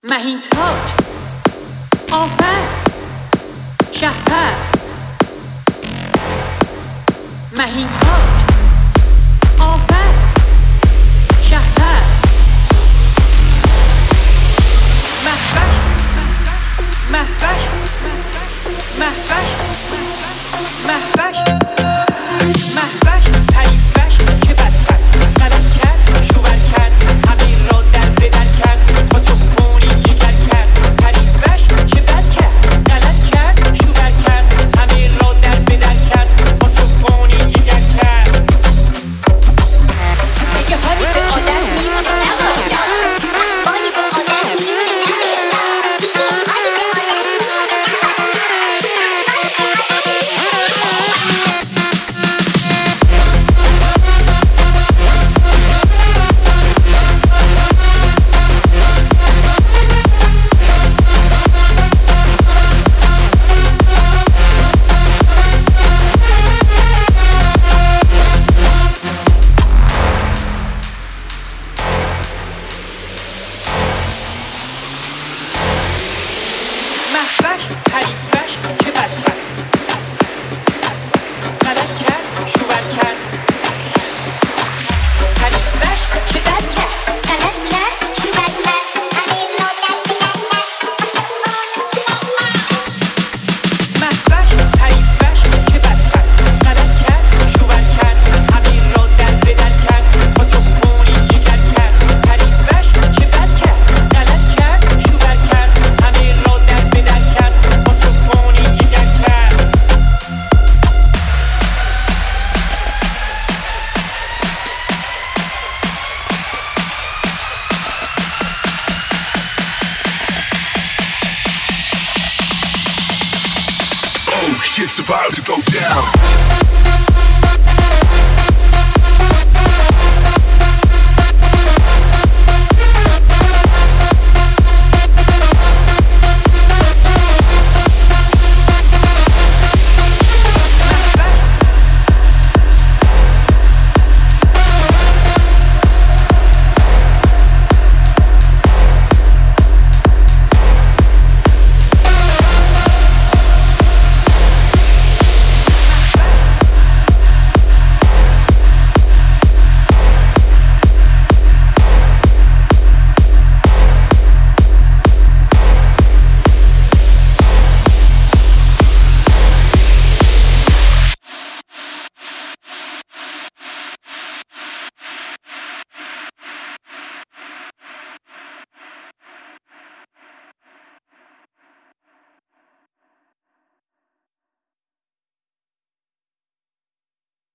مهین تاج آفر شهپر مهین تاج آفر شهپر مهوش مهوش مهوش مهوش مهوش پریوش که بدتر غلط کرد شوور کرد همین را در بدر کرد خودشو خونی دیگر کرد پریوش که بد کرد غلط کرد شوور کرد همین را در بدر کرد خودشو خونی دیگر کرد دیگه حالی به آدم میمونه نباید احوالی به آدم میمونه نباید دیگه حالی به آدم مهوش پریوش که بدتر غلط کرد شوور کرد پریوش که بد کرد غلط کرد شوور کرد همین را در بدر مهوش پریوش که بدتر غلط کرد شوور کرد همین را در بدر کرد خودشو خونی دیگر کرد پریوش که بد کرد غلط کرد شوور کرد همین را در بدر کرد خودشو خونی دیگر کرد Oh, shit's about to go down.